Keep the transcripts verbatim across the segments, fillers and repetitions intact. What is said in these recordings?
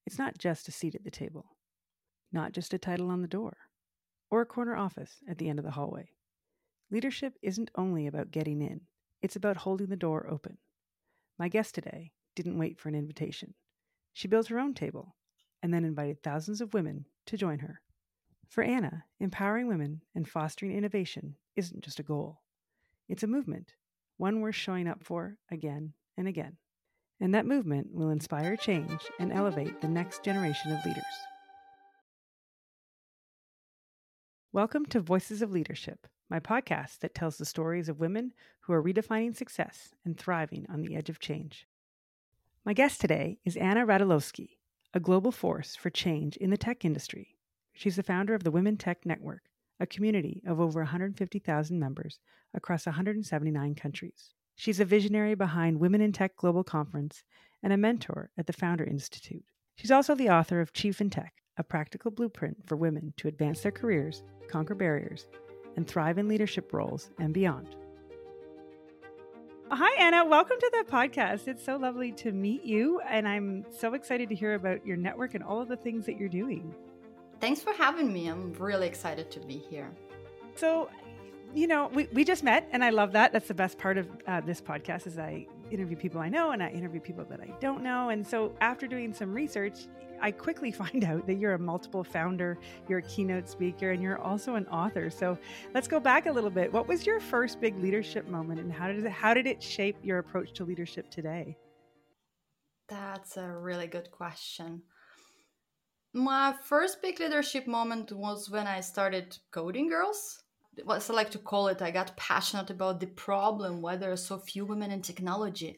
It's not just a seat at the table, not just a title on the door, or a corner office at the end of the hallway. Leadership isn't only about getting in, it's about holding the door open. My guest today didn't wait for an invitation. She built her own table and then invited thousands of women to join her. For Anna, empowering women and fostering innovation isn't just a goal. It's a movement, one worth showing up for again and again. And that movement will inspire change and elevate the next generation of leaders. Welcome to Voices of Leadership, my podcast that tells the stories of women who are redefining success and thriving on the edge of change. My guest today is Anna Radulowski, a global force for change in the tech industry. She's the founder of the Women Tech Network, a community of over one hundred fifty thousand members across one hundred seventy-nine countries. She's a visionary behind Women in Tech Global Conference and a mentor at the Founder Institute. She's also the author of Chief in Tech, a practical blueprint for women to advance their careers, conquer barriers, and thrive in leadership roles and beyond. Hi, Anna. Welcome to the podcast. It's so lovely to meet you, and I'm so excited to hear about your network and all of the things that you're doing. Thanks for having me. I'm really excited to be here. So, you know, we, we just met, and I love that. That's the best part of uh, this podcast is I interview people I know, and I interview people that I don't know. And so after doing some research, I quickly find out that you're a multiple founder, you're a keynote speaker, and you're also an author. So let's go back a little bit. What was your first big leadership moment, and how did it, how did it shape your approach to leadership today? That's a really good question. My first big leadership moment was when I started Coding Girls. What I like to call it, I got passionate about the problem why there are so few women in technology.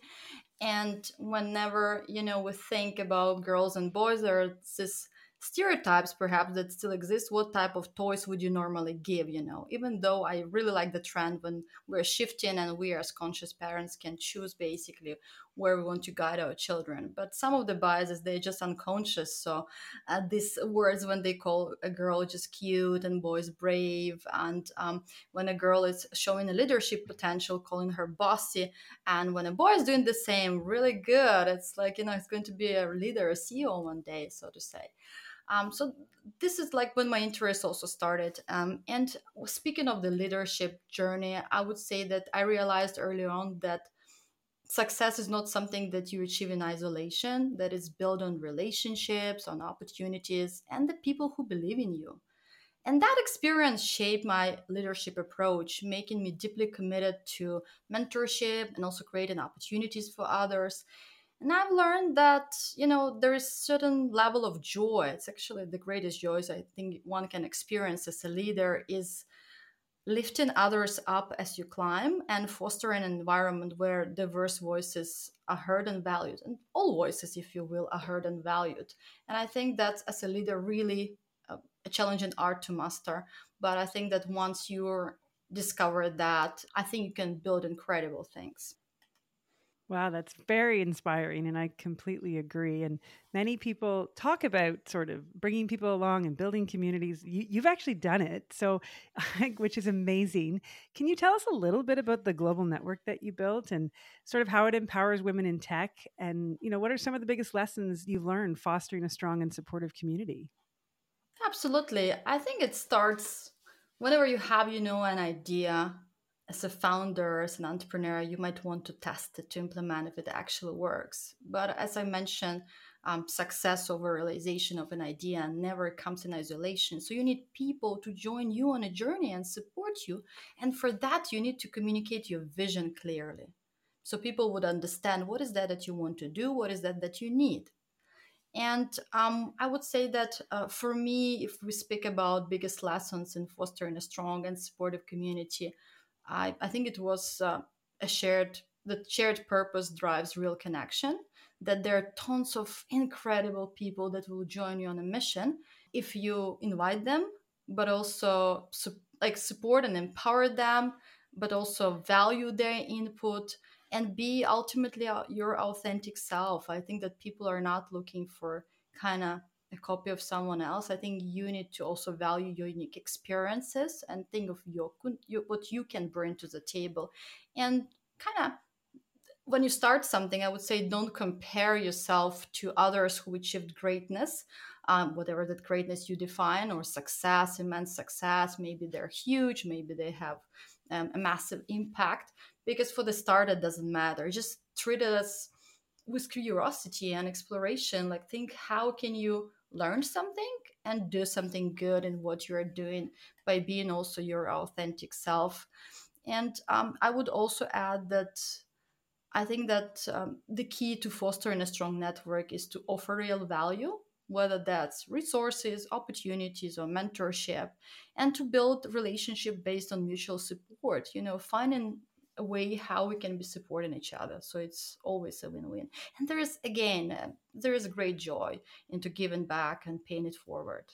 And whenever, you know, we think about girls and boys, there are this stereotypes perhaps that still exist. What type of toys would you normally give, you know? Even though I really like the trend when we're shifting and we as conscious parents can choose basically where we want to guide our children. But some of the biases, they're just unconscious. So uh, these words when they call a girl just cute and boys brave, and um, when a girl is showing a leadership potential, calling her bossy, and when a boy is doing the same, really good, it's like, you know, it's going to be a leader, a C E O one day, so to say. Um, so this is like when my interest also started. Um, and speaking of the leadership journey, I would say that I realized early on that success is not something that you achieve in isolation, that is built on relationships, on opportunities, and the people who believe in you. And that experience shaped my leadership approach, making me deeply committed to mentorship and also creating opportunities for others. And I've learned that, you know, there is certain level of joy. It's actually the greatest joys I think one can experience as a leader is lifting others up as you climb and fostering an environment where diverse voices are heard and valued. And all voices, if you will, are heard and valued. And I think that's, as a leader, really a, a challenging art to master. But I think that once you're discovered that, I think you can build incredible things. Wow, that's very inspiring, and I completely agree. And many people talk about sort of bringing people along and building communities. You, you've actually done it, so which is amazing. Can you tell us a little bit about the global network that you built and sort of how it empowers women in tech? And you know, what are some of the biggest lessons you've learned fostering a strong and supportive community? Absolutely. I think it starts whenever you have, you know, an idea as a founder, as an entrepreneur, you might want to test it to implement if it actually works. But as I mentioned, um, success over realization of an idea never comes in isolation. So you need people to join you on a journey and support you. And for that, you need to communicate your vision clearly. So people would understand what is that that you want to do, what is that that you need. And um, I would say that uh, for me, if we speak about biggest lessons in fostering a strong and supportive community, I, I think it was uh, a shared, the shared purpose drives real connection, that there are tons of incredible people that will join you on a mission if you invite them, but also su- like support and empower them, but also value their input and be ultimately uh, your authentic self. I think that people are not looking for kind of a copy of someone else. I think you need to also value your unique experiences and think of your, your what you can bring to the table, and kind of when you start something, I would say don't compare yourself to others who achieved greatness, um, whatever that greatness you define, or success, immense success. Maybe they're huge, maybe they have um, a massive impact. Because for the start, it doesn't matter. Just treat it as with curiosity and exploration. Like, think, how can you learn something and do something good in what you're doing by being also your authentic self. And um, I would also add that I think that um, the key to fostering a strong network is to offer real value, whether that's resources, opportunities, or mentorship, and to build relationship based on mutual support. You know, finding a way how we can be supporting each other. So it's always a win-win. And there is, again, uh, there is a great joy into giving back and paying it forward.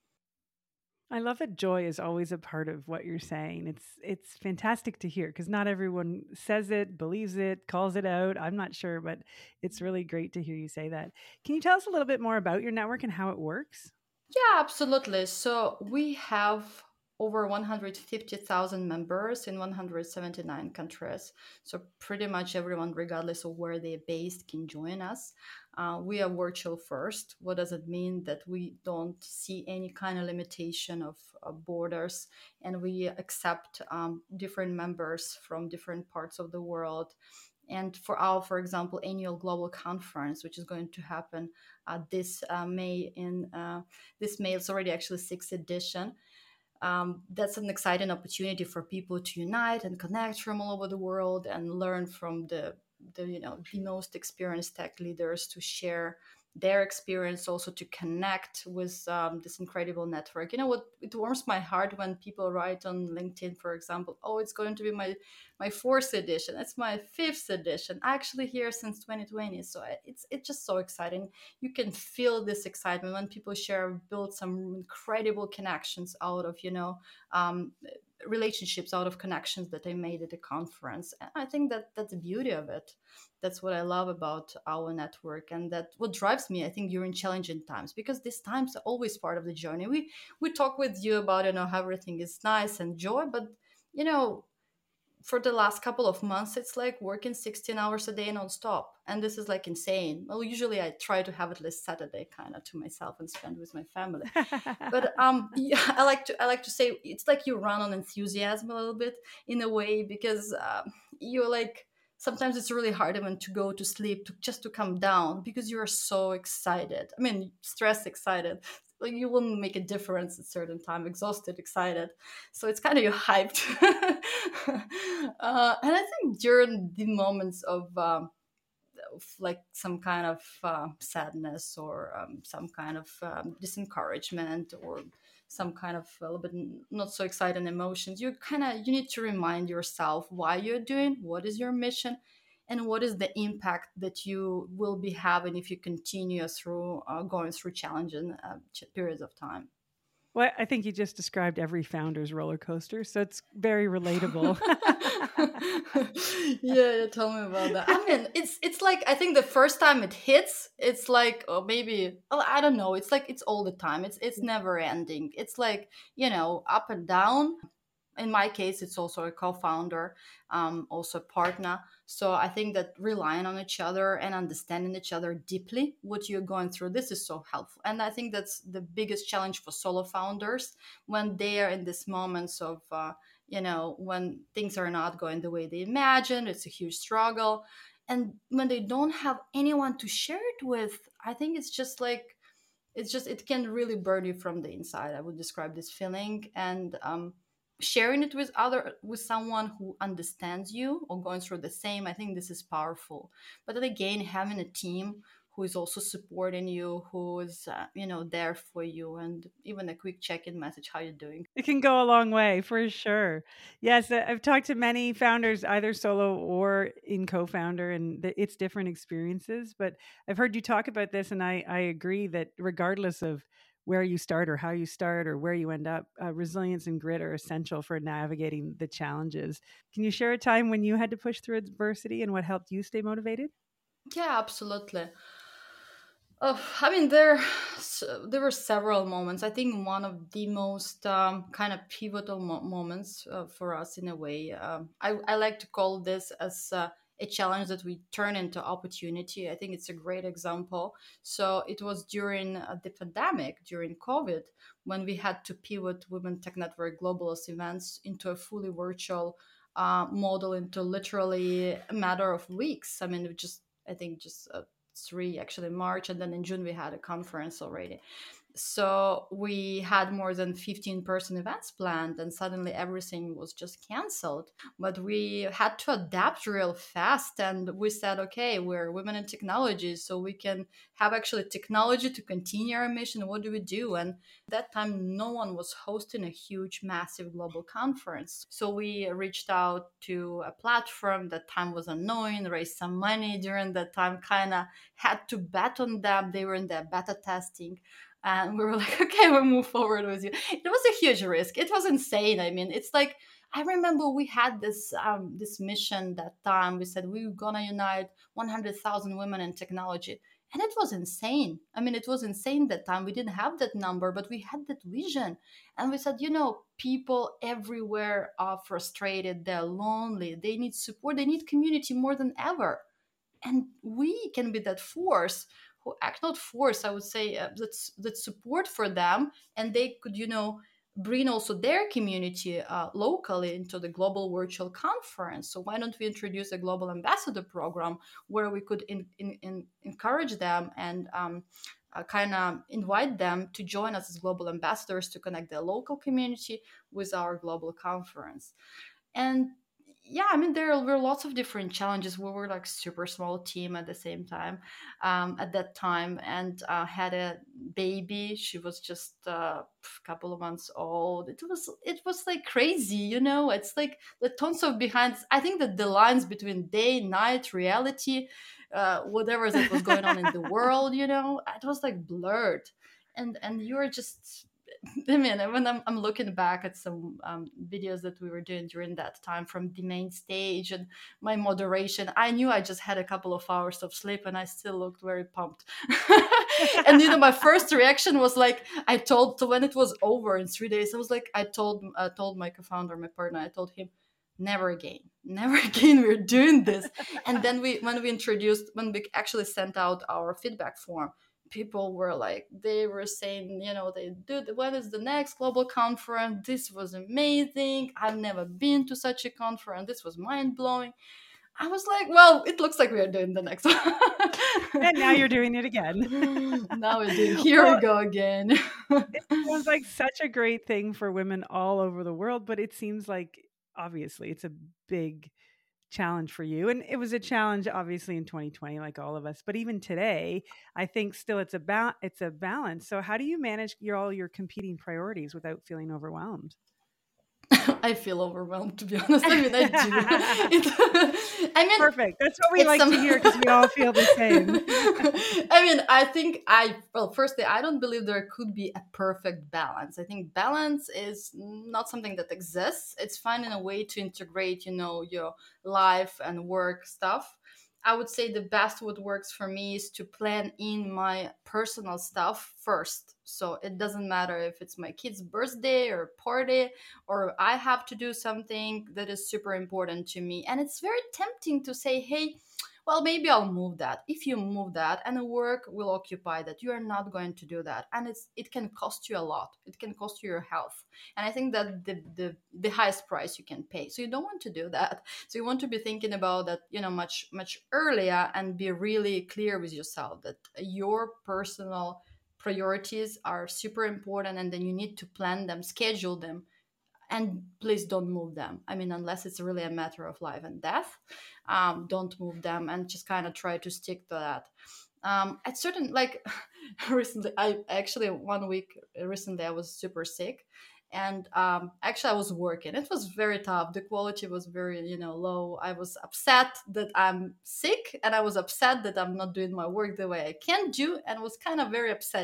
I love that joy is always a part of what you're saying. It's it's fantastic to hear because not everyone says it, believes it, calls it out. I'm not sure, but it's really great to hear you say that. Can you tell us a little bit more about your network and how it works? Yeah, absolutely. So we have over one hundred fifty thousand members in one hundred seventy-nine countries. So pretty much everyone, regardless of where they're based, can join us. Uh, we are virtual first. What does it mean? That we don't see any kind of limitation of, of borders, and we accept um, different members from different parts of the world. And for our, for example, annual global conference, which is going to happen uh, this uh, May in uh, this May, it's already actually sixth edition. Um, that's an exciting opportunity for people to unite and connect from all over the world and learn from the the you know the most experienced tech leaders, to share their experience, also to connect with um, this incredible network. You know what? It warms my heart when people write on LinkedIn, for example, "Oh, it's going to be my my fourth edition. It's my fifth edition. Actually, here since twenty twenty." So it's it's just so exciting. You can feel this excitement when people share, build some incredible connections out of you know um, relationships, out of connections that I made at the conference. And I think that that's the beauty of it. That's what I love about our network, and that what drives me, I think, during challenging times, because these times are always part of the journey. We we talk with you about you know how everything is nice and joy, but you know for the last couple of months, it's like working sixteen hours a day nonstop. And this is like insane. Well, usually I try to have at least Saturday kind of to myself and spend with my family. But um, yeah, I like to I like to say it's like you run on enthusiasm a little bit in a way, because um, you're like, sometimes it's really hard even to go to sleep, to just to come down, because you're so excited. I mean, stressed, excited. Like, you wouldn't make a difference at a certain time, exhausted, excited. So it's kind of you're hyped. uh, and I think during the moments of, um, of like some kind of uh, sadness, or um, some kind of um, disencouragement, or some kind of a little bit not so exciting emotions, you kind of you need to remind yourself why you're doing, what is your mission, and what is the impact that you will be having if you continue through uh, going through challenging uh, ch- periods of time. Well, I think you just described every founder's roller coaster, so it's very relatable. Yeah, yeah, tell me about that. I mean, it's it's like, I think the first time it hits, it's like, or maybe, oh, I don't know. It's like it's all the time. It's it's never ending. It's like, you know, up and down. In my case, it's also a co-founder, um, also a partner. So I think that relying on each other and understanding each other deeply, what you're going through, this is so helpful. And I think that's the biggest challenge for solo founders, when they are in these moments of, uh, you know, when things are not going the way they imagined. It's a huge struggle. And when they don't have anyone to share it with, I think it's just like, it's just, it can really burn you from the inside. I would describe this feeling. And um, sharing it with other with someone who understands you or going through the same, I think this is powerful. But then again, having a team who is also supporting you, who is uh, you know there for you, and even a quick check-in message, how you doing. It can go a long way for sure. Yes, uh, I've talked to many founders, either solo or in co-founder, and th- it's different experiences. But I've heard you talk about this, and I, I agree that regardless of where you start or how you start or where you end up, uh, resilience and grit are essential for navigating the challenges. Can you share a time when you had to push through adversity and what helped you stay motivated? Yeah, absolutely. Oh, I mean, there, s- there were several moments. I think one of the most um, kind of pivotal mo- moments uh, for us, in a way, um, I, I like to call this as uh, a challenge that we turn into opportunity. I think it's a great example. So it was during uh, the pandemic, during COVID, when we had to pivot Women Tech Network Globalist events into a fully virtual uh, model into literally a matter of weeks. I mean, it just, I think just uh, three actually March, and then in June we had a conference already. So we had more than fifteen person events planned, and suddenly everything was just canceled. But we had to adapt real fast, and we said, okay, we're women in technology, so we can have actually technology to continue our mission. What do we do? And at that time, no one was hosting a huge, massive global conference. So we reached out to a platform. That time was unknown, raised some money during that time, kind of had to bet on them. They were in their beta testing. And we were like, okay, we'll move forward with you. It was a huge risk. It was insane. I mean, it's like, I remember we had this um, this mission that time. We said we were going to unite one hundred thousand women in technology. And it was insane. I mean, it was insane that time. We didn't have that number, but we had that vision. And we said, you know, people everywhere are frustrated. They're lonely. They need support. They need community more than ever. And we can be that force who act not force, I would say, uh, that's that support for them, and they could, you know, bring also their community uh, locally into the global virtual conference. So why don't we introduce a global ambassador program where we could in, in, in encourage them and um, uh, kind of invite them to join us as global ambassadors to connect their local community with our global conference. And yeah, I mean, there were lots of different challenges. We were like super small team at the same time um, at that time, and uh, had a baby. She was just a uh, couple of months old. It was it was like crazy, you know. It's like the tons of behind. I think that the lines between day, night, reality, uh, whatever that was going on in the world, you know, it was like blurred, and and you were just. I mean, when I'm, I'm looking back at some um, videos that we were doing during that time from the main stage and my moderation, I knew I just had a couple of hours of sleep and I still looked very pumped. And, you know, my first reaction was like, I told, so when it was over in three days, I was like, I told, I told my co-founder, my partner, I told him, never again, never again, we're doing this. And then we, when we introduced, when we actually sent out our feedback form, people were like, they were saying, you know, they do, when is the next global conference? This was amazing. I've never been to such a conference. This was mind blowing. I was like, well, it looks like we are doing the next one. And now you're doing it again. Now we're doing, here well, we go again. It sounds like such a great thing for women all over the world, but it seems like obviously it's a big challenge for you. And it was a challenge obviously in twenty twenty, like all of us, but even today, I think still it's a ba- it's a balance. So how do you manage your, all your competing priorities without feeling overwhelmed? I feel overwhelmed, to be honest. I mean, I do. It, I mean, perfect. That's what we like some... to hear, because we all feel the same. I mean, I think I, well, firstly, I don't believe there could be a perfect balance. I think balance is not something that exists. It's finding a way to integrate, you know, your life and work stuff. I would say the best what works for me is to plan in my personal stuff first. So it doesn't matter if it's my kid's birthday or party, or I have to do something that is super important to me. And it's very tempting to say, hey, well, maybe I'll move that. If you move that and the work will occupy that, you are not going to do that. And it's it can cost you a lot. It can cost you your health. And I think that the, the, the highest price you can pay. So you don't want to do that. So you want to be thinking about that, you know, much, much earlier, and be really clear with yourself that your personal priorities are super important, and then you need to plan them, schedule them. And please don't move them. I mean, unless it's really a matter of life and death, um, don't move them, and just kind of try to stick to that. Um, at certain, like recently, I actually one week recently I was super sick, and um, actually I was working. It was very tough. The quality was very, you know, low. I was upset that I'm sick, and I was upset that I'm not doing my work the way I can do, and it was kind of very upsetting.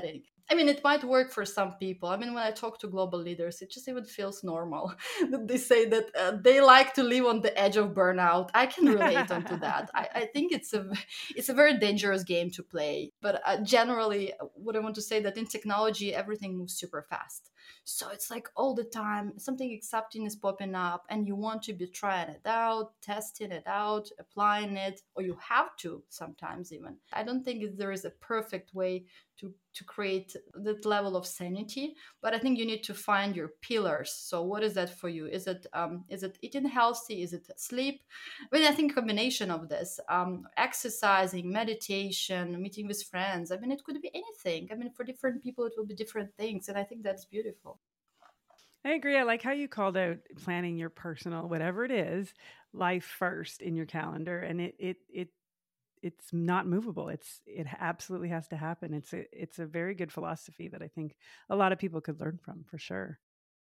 I mean, it might work for some people. I mean, when I talk to global leaders, it just even feels normal that they say that uh, they like to live on the edge of burnout. I can relate onto that. I, I think it's a it's a very dangerous game to play. But uh, generally, what I want to say that in technology, everything moves super fast. So it's like all the time something exciting is popping up, and you want to be trying it out, testing it out, applying it, or you have to sometimes even. I don't think there is a perfect way to to create that level of sanity, but I think you need to find your pillars. So what is that for you? Is it um, is it eating healthy? Is it sleep? I mean, I think a combination of this, um, exercising, meditation, meeting with friends. I mean, it could be anything. I mean, for different people it will be different things, and I think that's beautiful. I agree. I like how you called out planning your personal, whatever it is, life first in your calendar, and it it it it's not movable. It's it absolutely has to happen. It's a it's a very good philosophy that I think a lot of people could learn from for sure.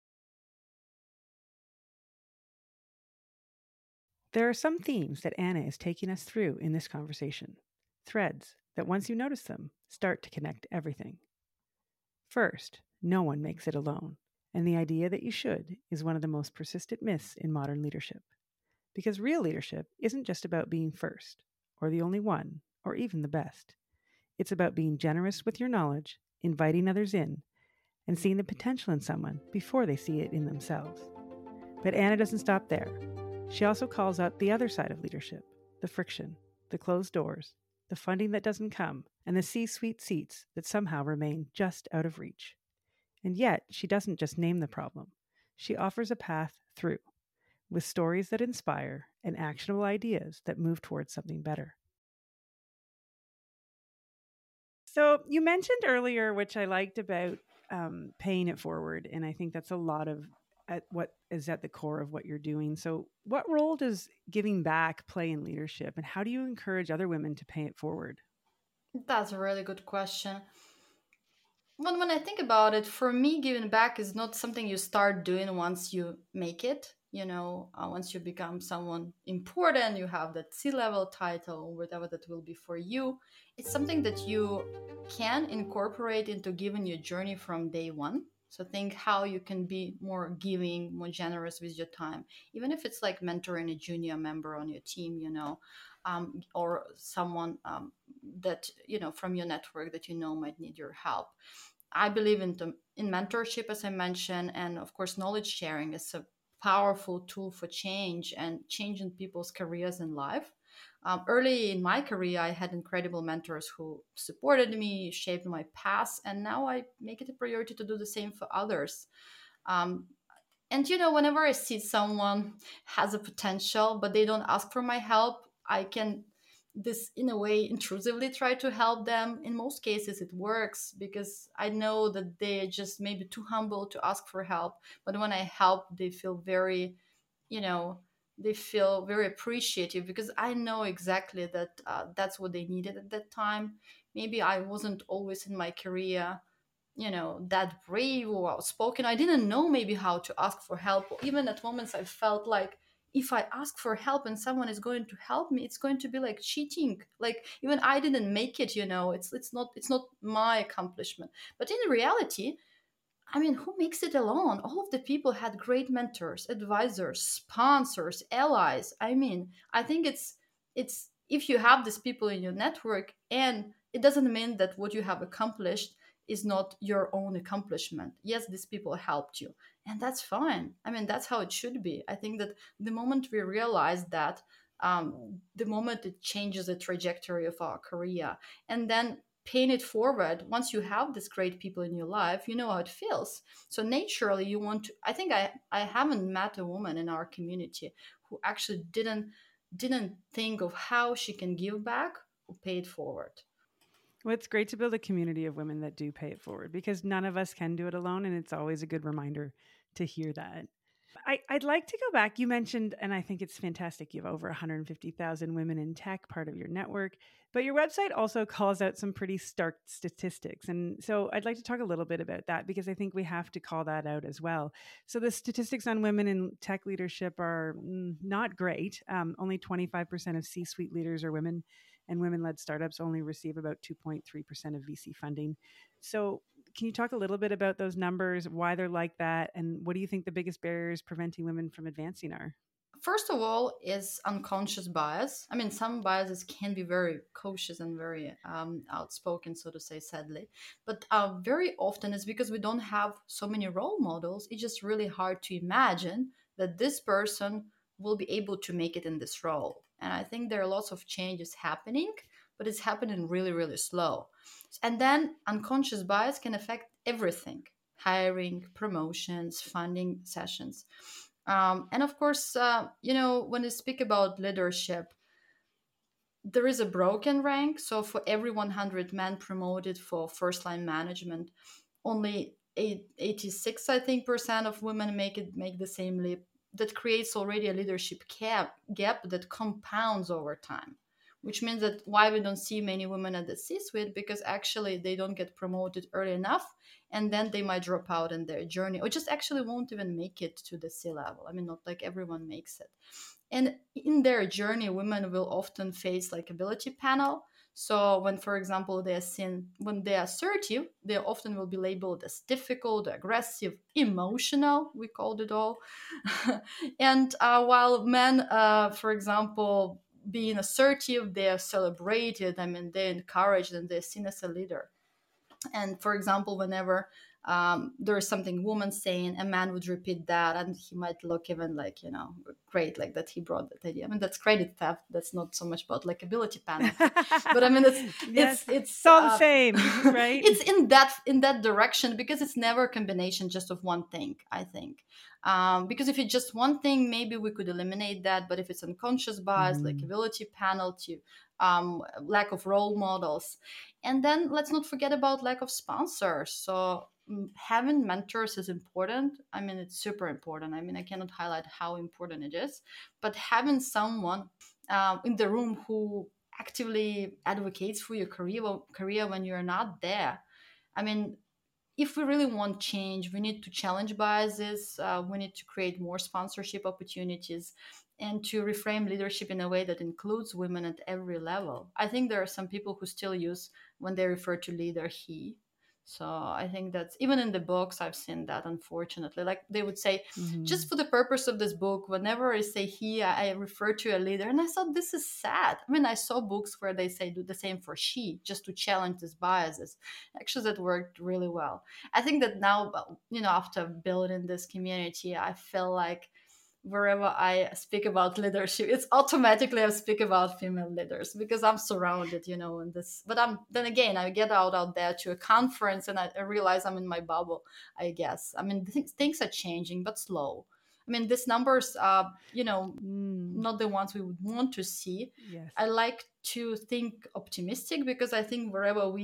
There are some themes that Anna is taking us through in this conversation. Threads that once you notice them, start to connect everything. First, no one makes it alone. And the idea that you should is one of the most persistent myths in modern leadership. Because real leadership isn't just about being first, or the only one, or even the best. It's about being generous with your knowledge, inviting others in, and seeing the potential in someone before they see it in themselves. But Anna doesn't stop there. She also calls out the other side of leadership, the friction, the closed doors, the funding that doesn't come, and the C-suite seats that somehow remain just out of reach. And yet, she doesn't just name the problem. She offers a path through, with stories that inspire and actionable ideas that move towards something better. So you mentioned earlier, which I liked about um, paying it forward, and I think that's a lot of at what is at the core of what you're doing. So what role does giving back play in leadership, and how do you encourage other women to pay it forward? That's a really good question. When, when I think about it, for me, giving back is not something you start doing once you make it. You know, uh, once you become someone important, you have that C level title, whatever that will be for you. It's something that you can incorporate into giving your journey from day one. So think how you can be more giving, more generous with your time, even if it's like mentoring a junior member on your team, you know, um, or someone um, that you know from your network that you know might need your help. I believe in the, in mentorship, as I mentioned, and of course, knowledge sharing is a powerful tool for change and changing people's careers in life. Um, early in my career, I had incredible mentors who supported me, shaped my path, and now I make it a priority to do the same for others. Um, and you know, whenever I see someone has a potential but they don't ask for my help, I can this in a way intrusively try to help them. In most cases it works because I know that they're just maybe too humble to ask for help, but when I help they feel very, you know, they feel very appreciative because I know exactly that uh, that's what they needed at that time. Maybe I wasn't always in my career, you know, that brave or outspoken. I didn't know maybe how to ask for help. Even at moments I felt like if I ask for help and someone is going to help me, it's going to be like cheating. Like even I didn't make it, you know, it's it's not it's not my accomplishment. But in reality, I mean, who makes it alone? All of the people had great mentors, advisors, sponsors, allies. I mean, I think it's it's if you have these people in your network, and it doesn't mean that what you have accomplished is not your own accomplishment. Yes, these people helped you, and that's fine. I mean, that's how it should be. I think that the moment we realize that, um, the moment it changes the trajectory of our career, and then paying it forward, once you have these great people in your life, you know how it feels. So naturally you want to, I think i i haven't met a woman in our community who actually didn't didn't think of how she can give back or pay it forward. Well, it's great to build a community of women that do pay it forward because none of us can do it alone. And it's always a good reminder to hear that. I, I'd like to go back. You mentioned, and I think it's fantastic, you have over one hundred fifty thousand women in tech, part of your network, but your website also calls out some pretty stark statistics. And so I'd like to talk a little bit about that because I think we have to call that out as well. So the statistics on women in tech leadership are mm, not great. Um, only twenty-five percent of C-suite leaders are women, and women-led startups only receive about two point three percent of V C funding. So Can you talk a little bit about those numbers, why they're like that, and what do you think the biggest barriers preventing women from advancing are? First of all, is unconscious bias. I mean, some biases can be very cautious and very um, outspoken, so to say, sadly. But uh, very often it's because we don't have so many role models. It's just really hard to imagine that this person will be able to make it in this role. And I think there are lots of changes happening, but it's happening really, really slow. And then unconscious bias can affect everything: hiring, promotions, funding sessions. Um, and of course, uh, you know, when we speak about leadership, there is a broken rank. So for every one hundred men promoted for first line management, only eight, eighty-six, I think, percent of women make it make the same leap. That creates already a leadership gap gap that compounds over time, which means that why we don't see many women at the C-suite, because actually they don't get promoted early enough, and then they might drop out in their journey or just actually won't even make it to the C-level. I mean, not like everyone makes it. And in their journey, women will often face like ability panel. So when, for example, they are seen, when they are assertive, they often will be labeled as difficult, aggressive, emotional, we called it all. And uh, while men, uh, for example, being assertive, they are celebrated. I mean, they're encouraged and they're seen as a leader. And for example, whenever um, there is something woman saying, a man would repeat that, and he might look even like, you know, great, like that he brought that idea. I mean, that's credit theft. That's not so much about like ability panel, but I mean, it's yes, it's it's it's all uh, the same, right? It's in that in that direction, because it's never a combination just of one thing, I think. Um, because if it's just one thing, maybe we could eliminate that. But if it's unconscious bias, mm-hmm. like ability penalty, um, lack of role models, and then let's not forget about lack of sponsors. So um, having mentors is important. I mean, it's super important. I mean, I cannot highlight how important it is, but having someone um, in the room who actively advocates for your career career when you're not there. I mean, if we really want change, we need to challenge biases. Uh, we need to create more sponsorship opportunities and to reframe leadership in a way that includes women at every level. I think there are some people who still use, when they refer to leader, he. So I think that's, even in the books, I've seen that, unfortunately. Like they would say, mm-hmm. just for the purpose of this book, whenever I say he, I refer to a leader. And I thought, this is sad. I mean, I saw books where they say do the same for she, just to challenge these biases. Actually, that worked really well. I think that now, you know, after building this community, I feel like wherever I speak about leadership, it's automatically I speak about female leaders, because I'm surrounded, you know, in this. But I'm then again, I get out out there to a conference and I, I realize I'm in my bubble, I guess. I mean, th- things are changing, but slow. I mean, these numbers are, you know, mm. not the ones we would want to see. Yes. I like to think optimistic, because I think wherever we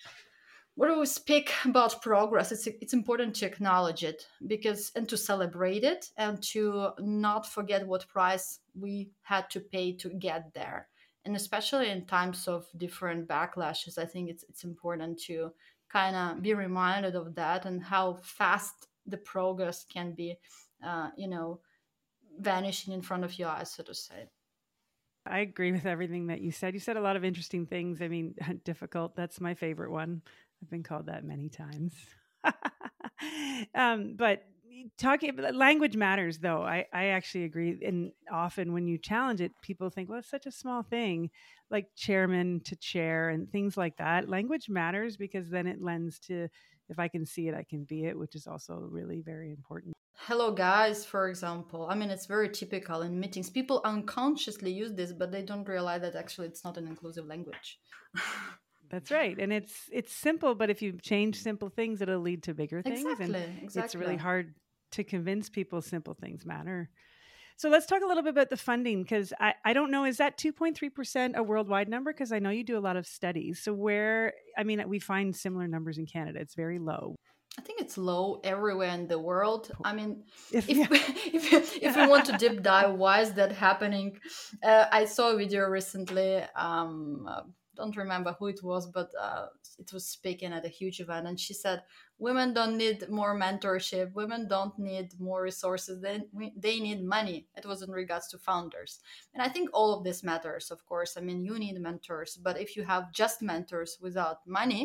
When we speak about progress, it's it's important to acknowledge it, because and to celebrate it, and to not forget what price we had to pay to get there. And especially in times of different backlashes, I think it's it's important to kind of be reminded of that, and how fast the progress can be, uh, you know, vanishing in front of your eyes, so to say. I agree with everything that you said. You said a lot of interesting things. I mean, difficult, that's my favorite one. I've been called that many times. um, but talking language matters, though. I, I actually agree. And often when you challenge it, people think, well, it's such a small thing, like chairman to chair and things like that. Language matters, because then it lends to, if I can see it, I can be it, which is also really very important. Hello, guys, for example. I mean, it's very typical in meetings. People unconsciously use this, but they don't realize that actually it's not an inclusive language. That's right. And it's it's simple, but if you change simple things, it'll lead to bigger things. Exactly, and exactly. It's really hard to convince people simple things matter. So let's talk a little bit about the funding, because I, I don't know, is that two point three percent a worldwide number? Because I know you do a lot of studies. So where, I mean, we find similar numbers in Canada. It's very low. I think it's low everywhere in the world. I mean, if if, yeah. if, if we want to deep dive, why is that happening? Uh, I saw a video recently. Um, uh, don't remember who it was, but uh, it was speaking at a huge event, and she said, women don't need more mentorship. Women don't need more resources. They, they need money. It was in regards to founders. And I think all of this matters, of course. I mean, you need mentors, but if you have just mentors without money,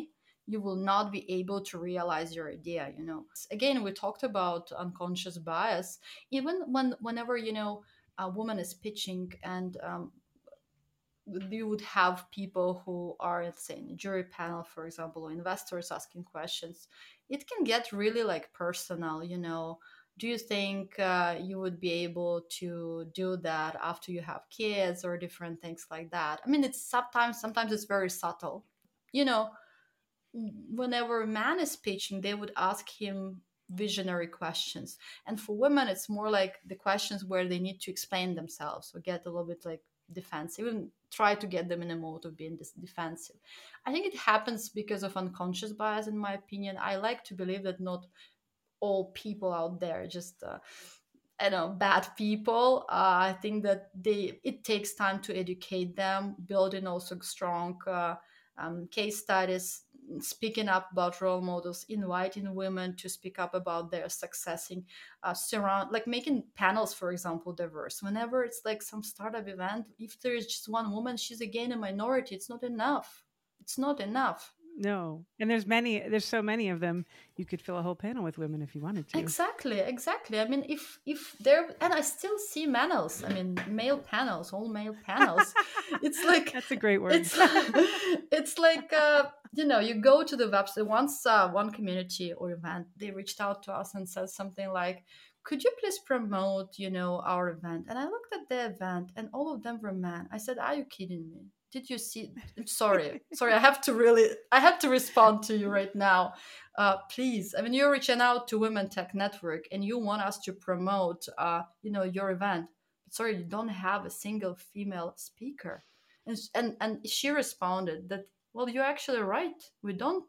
you will not be able to realize your idea. You know, again, we talked about unconscious bias. Even when whenever, you know, a woman is pitching, and um, you would have people who are, let's say, in a jury panel, for example, or investors asking questions, it can get really like personal. You know, do you think uh, you would be able to do that after you have kids, or different things like that? I mean, it's sometimes sometimes it's very subtle. You know, whenever a man is pitching, they would ask him visionary questions. And for women, it's more like the questions where they need to explain themselves or get a little bit like defensive, and try to get them in a mode of being this defensive. I think it happens because of unconscious bias, in my opinion. I like to believe that not all people out there just uh, I know, bad people. Uh, I think that they it takes time to educate them, building also strong uh, um, case studies, speaking up about role models, inviting women to speak up about their successing, uh, surround like making panels, for example, diverse. Whenever it's like some startup event, if there is just one woman, she's again a minority. It's not enough. It's not enough. No. And there's many, there's so many of them. You could fill a whole panel with women if you wanted to. Exactly, exactly. I mean, if if there, and I still see panels. I mean, male panels, all male panels. It's like that's a great word. It's it's like uh, you know, you go to the website. Once uh, one community or event, they reached out to us and said something like, "Could you please promote, you know, our event?" And I looked at the event, and all of them were men. I said, "Are you kidding me? Did you see?" Sorry, sorry. I have to really, I have to respond to you right now. Uh, please, I mean, you're reaching out to Women Tech Network, and you want us to promote, uh, you know, your event. But sorry, you don't have a single female speaker. And and and she responded that, well, you're actually right. We don't.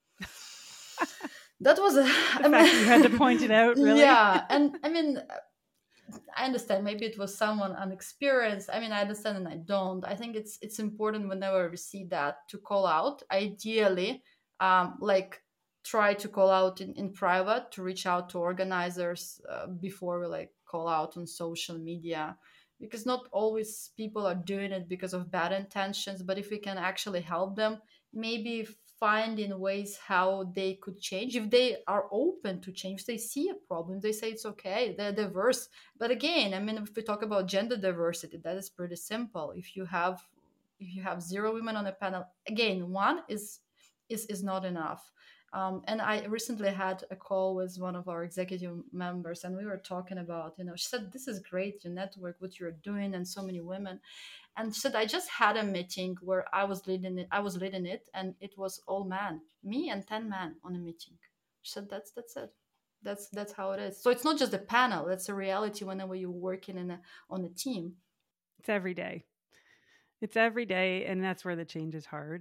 That was a. The I mean, you had to point it out, really. Yeah, and I mean, I understand. Maybe it was someone unexperienced. I mean, I understand and I don't. I think it's it's important whenever we see that to call out. Ideally, um, like try to call out in, in private, to reach out to organizers uh, before we like call out on social media, because not always people are doing it because of bad intentions. But if we can actually help them, maybe finding ways how they could change, if they are open to change, they see a problem, they say it's okay, they're diverse. But again, I mean, if we talk about gender diversity, that is pretty simple. If you have if you have zero women on a panel, again, one is is is not enough. Um, and I recently had a call with one of our executive members, and we were talking about, you know, she said, "This is great, your network, what you're doing, and so many women." And she said, "I just had a meeting where I was leading it. I was leading it, and it was all men, me and ten men on a meeting." She said, "That's that's it. That's that's how it is." So it's not just a panel; it's a reality whenever you're working in a on a team. It's every day. It's every day, and that's where the change is hard.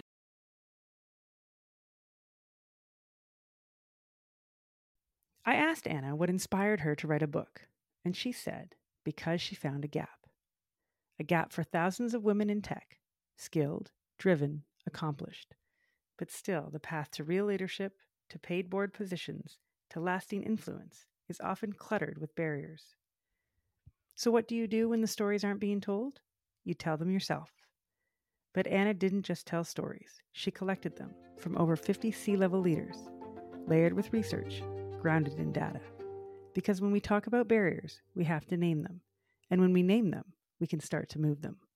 I asked Anna what inspired her to write a book, and she said, because she found a gap. A gap for thousands of women in tech, skilled, driven, accomplished. But still, the path to real leadership, to paid board positions, to lasting influence is often cluttered with barriers. So what do you do when the stories aren't being told? You tell them yourself. But Anna didn't just tell stories. She collected them from over fifty C-level leaders, layered with research, grounded in data. Because when we talk about barriers, we have to name them. And when we name them, we can start to move them.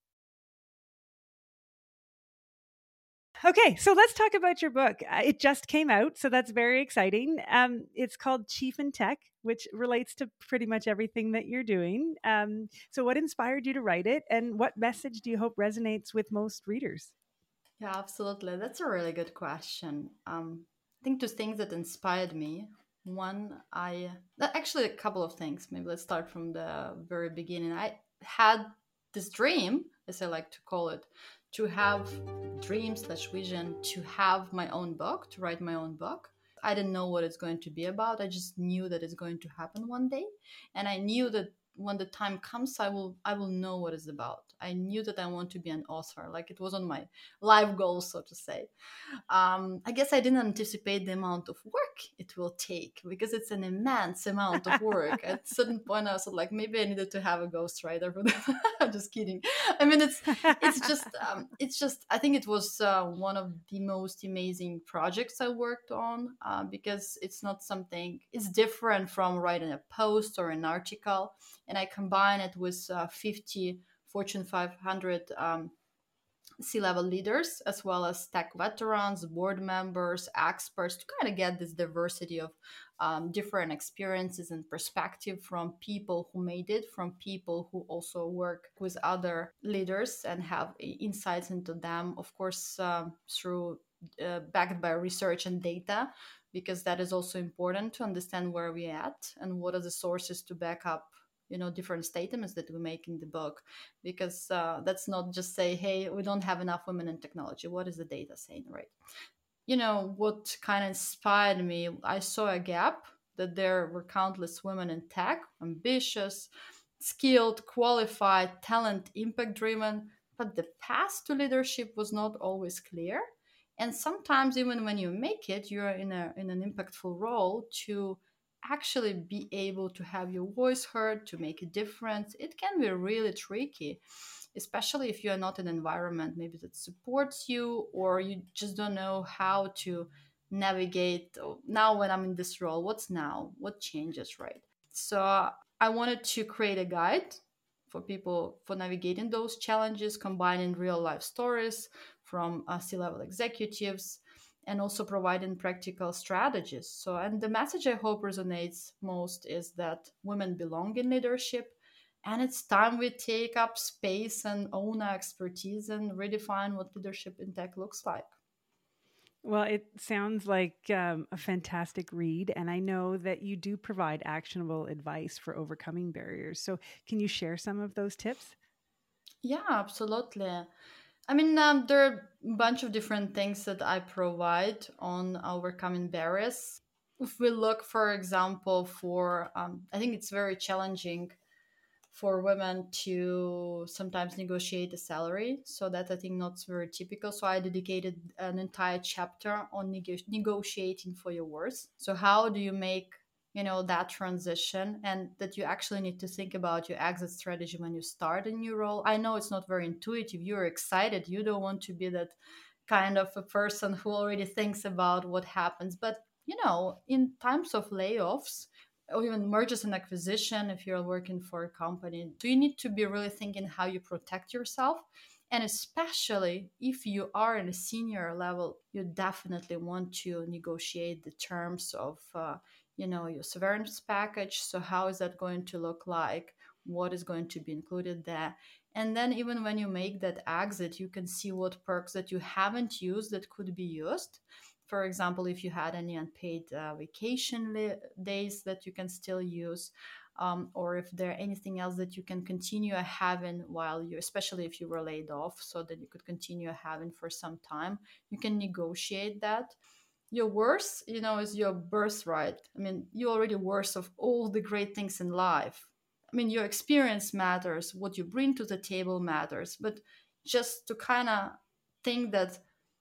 Okay, so let's talk about your book. It just came out, so that's very exciting. Um, it's called Chief in Tech, which relates to pretty much everything that you're doing. Um, so what inspired you to write it, and what message do you hope resonates with most readers? Yeah, absolutely. That's a really good question. Um, I think two things that inspired me. One, I actually a couple of things. Maybe let's start from the very beginning. I had this dream, as I like to call it, to have dream slash vision to have my own book, to write my own book. I didn't know what it's going to be about. I just knew that it's going to happen one day, and I knew that when the time comes, I will I will know what it's about. I knew that I want to be an author. Like it was on my life goal, so to say. Um, I guess I didn't anticipate the amount of work it will take because it's an immense amount of work. At a certain point, I was like, maybe I needed to have a ghostwriter for that. I'm just kidding. I mean, it's it's just um, it's just. I think it was uh, one of the most amazing projects I worked on uh, because it's not something. It's different from writing a post or an article, and I combine it with uh, fifty Fortune five hundred. Um, C-level leaders as well as tech veterans, board members, experts to kind of get this diversity of um, different experiences and perspective from people who made it, from people who also work with other leaders and have insights into them, of course, um, through uh, backed by research and data, because that is also important to understand where we're at and what are the sources to back up you know different statements that we make in the book, because uh, that's not just say, hey, we don't have enough women in technology. What is the data saying, right? You know what kind of inspired me, I saw a gap that there were countless women in tech, ambitious, skilled, qualified, talent, impact driven, but the path to leadership was not always clear. And sometimes even when you make it, you're in a in an impactful role to actually be able to have your voice heard, to make a difference. It can be really tricky, especially if you are not in an environment maybe that supports you, or you just don't know how to navigate. "Oh, now when I'm in this role, what's now? What changes, right?" So I wanted to create a guide for people for navigating those challenges, combining real life stories from uh, C-level executives and also providing practical strategies. So, and the message I hope resonates most is that women belong in leadership, and it's time we take up space and own our expertise and redefine what leadership in tech looks like. Well, it sounds like um, a fantastic read, and I know that you do provide actionable advice for overcoming barriers. So, can you share some of those tips? Yeah, absolutely. I mean, um, there are a bunch of different things that I provide on overcoming barriers. If we look, for example, for, um, I think it's very challenging for women to sometimes negotiate a salary. So that I think not very typical. So I dedicated an entire chapter on nego- negotiating for your worth. So how do you make you know that transition, and that you actually need to think about your exit strategy when you start a new role. I know it's not very intuitive. You're excited. You don't want to be that kind of a person who already thinks about what happens. But you know, in times of layoffs or even mergers and acquisition, if you're working for a company, do you need to be really thinking how you protect yourself? And especially if you are in a senior level, you definitely want to negotiate the terms of, uh, you know, your severance package. So how is that going to look like? What is going to be included there? And then even when you make that exit, you can see what perks that you haven't used that could be used. For example, if you had any unpaid uh, vacation li- days that you can still use, um, or if there anything else that you can continue having while you, especially if you were laid off, so that you could continue having for some time, you can negotiate that. Your worth, you know, is your birthright. I mean, you're already worth of all the great things in life. I mean, your experience matters, what you bring to the table matters, but just to kind of think that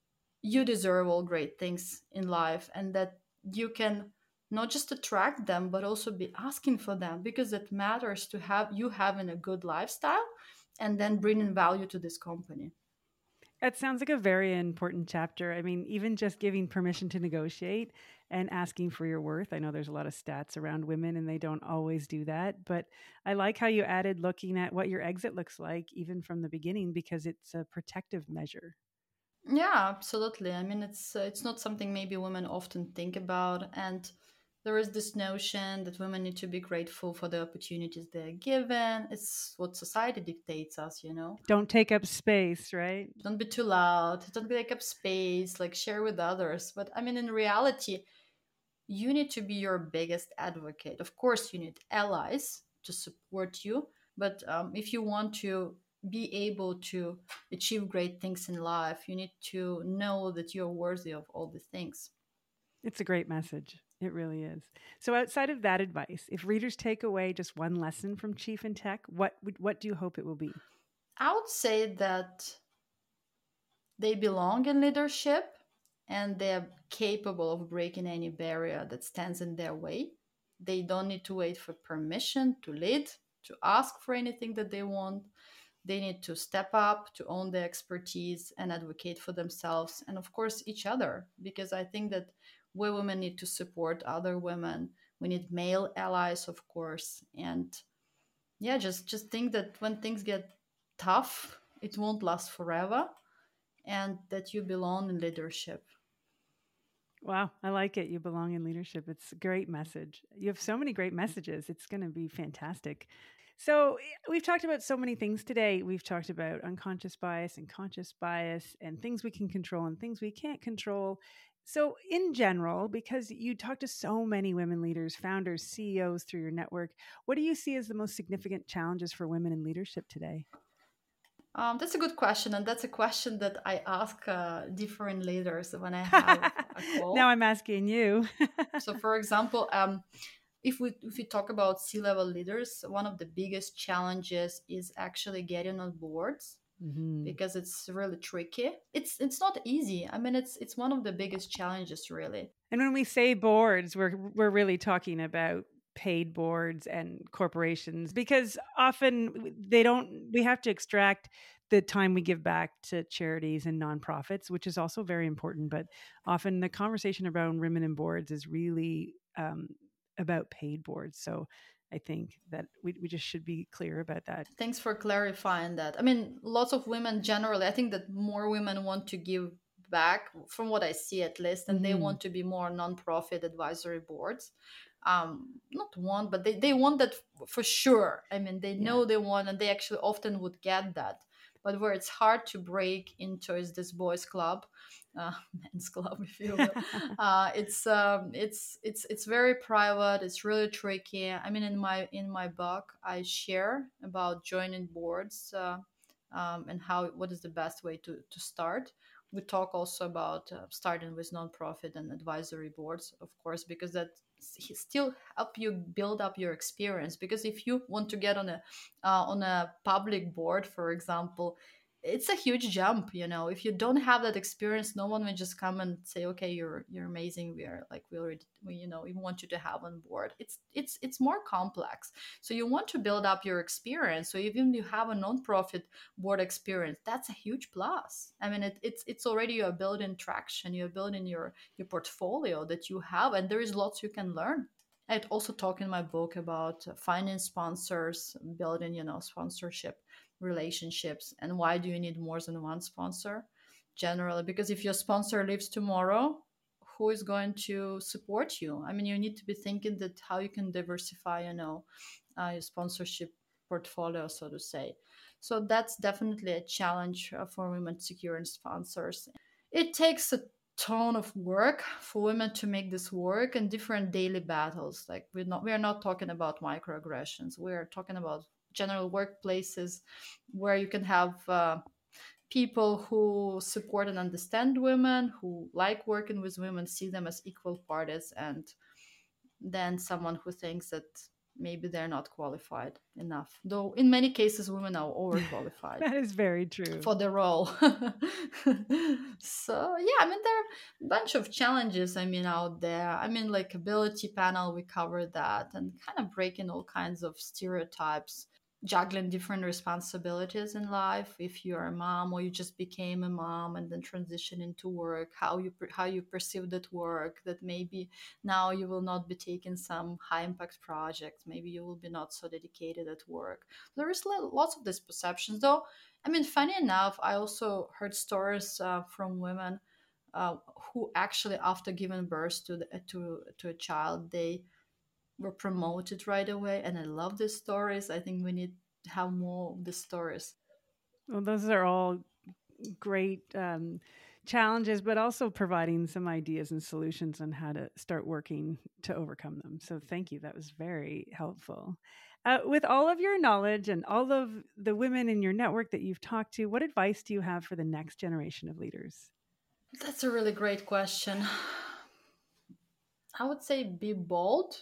you deserve all great things in life, and that you can not just attract them but also be asking for them, because it matters to have you having a good lifestyle and then bringing value to this company. It sounds like a very important chapter. I mean, even just giving permission to negotiate and asking for your worth. I know there's a lot of stats around women and they don't always do that, but I like how you added looking at what your exit looks like even from the beginning, because it's a protective measure. Yeah, absolutely. I mean, it's uh, it's not something maybe women often think about, and there is this notion that women need to be grateful for the opportunities they're given. It's what society dictates us, you know. Don't take up space, right? Don't be too loud. Don't take up space. Like share with others. But I mean, in reality, you need to be your biggest advocate. Of course, you need allies to support you, but um, if you want to be able to achieve great things in life, you need to know that you're worthy of all the things. It's a great message. It really is. So outside of that advice, if readers take away just one lesson from Chief in Tech, what would, what do you hope it will be? I would say that they belong in leadership and they're capable of breaking any barrier that stands in their way. They don't need to wait for permission to lead, to ask for anything that they want. They need to step up, to own their expertise and advocate for themselves and, of course, each other. Because I think that we women need to support other women. We need male allies, of course. And yeah, just, just think that when things get tough, it won't last forever and that you belong in leadership. Wow, I like it. You belong in leadership. It's a great message. You have so many great messages. It's going to be fantastic. So, we've talked about so many things today. We've talked about unconscious bias and conscious bias and things we can control and things we can't control. So, in general, because you talk to so many women leaders, founders, C E Os through your network, what do you see as the most significant challenges for women in leadership today? Um, that's a good question, and that's a question that I ask uh, different leaders when I have a call. Now I'm asking you. So, for example, um, if we if we talk about C-level leaders, one of the biggest challenges is actually getting on boards Mm-hmm. because it's really tricky. It's it's not easy. I mean, it's it's one of the biggest challenges, really. And when we say boards, we're we're really talking about paid boards and corporations, because often they don't, we have to extract the time we give back to charities and nonprofits, which is also very important. But often the conversation around women in boards is really um, about paid boards. So I think that we, we just should be clear about that. Thanks for clarifying that. I mean, lots of women generally, I think that more women want to give back, from what I see at least, and mm-hmm. they want to be more nonprofit advisory boards. Um, not want, but they, they want that for sure. I mean, they know yeah. they want, and they actually often would get that. But where it's hard to break into is this boys' club, uh, men's club, if you will. uh, it's um, it's it's it's very private. It's really tricky. I mean, in my in my book, I share about joining boards uh, um, and how what is the best way to to start. We talk also about uh, starting with nonprofit and advisory boards, of course, because that still help you build up your experience. Because if you want to get on a uh, on a public board, for example, it's a huge jump. You know, if you don't have that experience, no one will just come and say, okay, you're you're amazing, we are like we already we, you know we want you to have on board. It's it's it's more complex, so you want to build up your experience. So even if you have a nonprofit board experience, that's a huge plus. I mean, it, it's it's already you're building traction, you're building your your portfolio that you have, and there is lots you can learn. I also talk in my book about finding sponsors, building, you know, sponsorship relationships, and why do you need more than one sponsor generally? Because if your sponsor leaves tomorrow, who is going to support you? I mean, you need to be thinking that how you can diversify, you know, uh, your sponsorship portfolio, so to say. So that's definitely a challenge uh, for women securing sponsors. It takes a ton of work for women to make this work, and different daily battles. Like we're not we are not talking about microaggressions. We're talking about general workplaces where you can have uh, people who support and understand women, who like working with women, see them as equal parties, and then someone who thinks that maybe they're not qualified enough. Though in many cases, women are overqualified. That is very true. For the role. So, yeah, I mean, there are a bunch of challenges, I mean, out there. I mean, like ability panel, we covered that, and kind of breaking all kinds of stereotypes, juggling different responsibilities in life. If you're a mom or you just became a mom and then transition into work, how you how you perceive that work, that maybe now you will not be taking some high impact projects, maybe you will be not so dedicated at work. There is lots of these perceptions, though. I mean, funny enough, I also heard stories uh, from women uh, who actually, after giving birth to the, to to a child, they were promoted right away. And I love these stories. I think we need to have more of the stories. Well, those are all great um, challenges, but also providing some ideas and solutions on how to start working to overcome them. So thank you. That was very helpful. Uh, with all of your knowledge and all of the women in your network that you've talked to, what advice do you have for the next generation of leaders? That's a really great question. I would say be bold,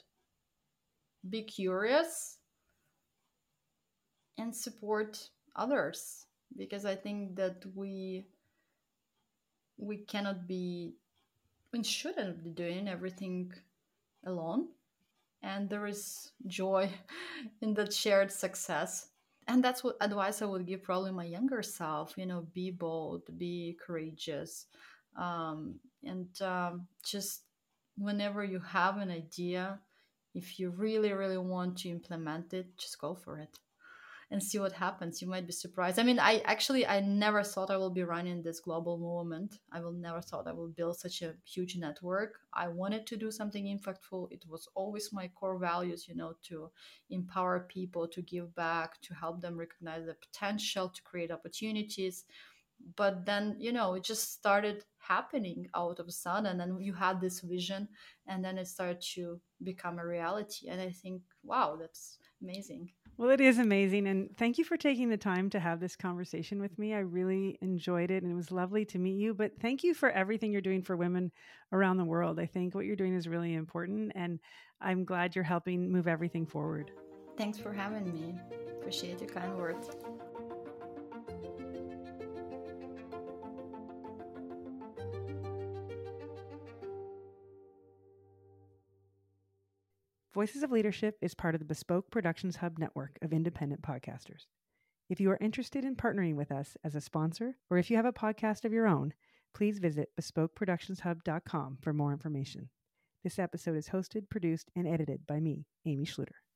be curious, and support others. because I think that we we cannot be we shouldn't be doing everything alone, and there is joy in that shared success. And that's what advice I would give probably my younger self, you know, be bold, be courageous, um, and um, just whenever you have an idea, if you really really want to implement it, just go for it and see what happens. You might be surprised. I mean, I actually I never thought I will be running this global movement. I will never thought I will build such a huge network. I wanted to do something impactful. It was always my core values, you know, to empower people, to give back, to help them recognize the potential, to create opportunities. But then, you know, it just started happening out of the sun, and then you had this vision, and then it started to become a reality. And I think, wow, that's amazing. Well, it is amazing. And thank you for taking the time to have this conversation with me. I really enjoyed it and it was lovely to meet you. But thank you for everything you're doing for women around the world. I think what you're doing is really important. And I'm glad you're helping move everything forward. Thanks for having me. Appreciate your kind words. Voices of Leadership is part of the Bespoke Productions Hub network of independent podcasters. If you are interested in partnering with us as a sponsor, or if you have a podcast of your own, please visit bespoke productions hub dot com for more information. This episode is hosted, produced, and edited by me, Amy Schluter.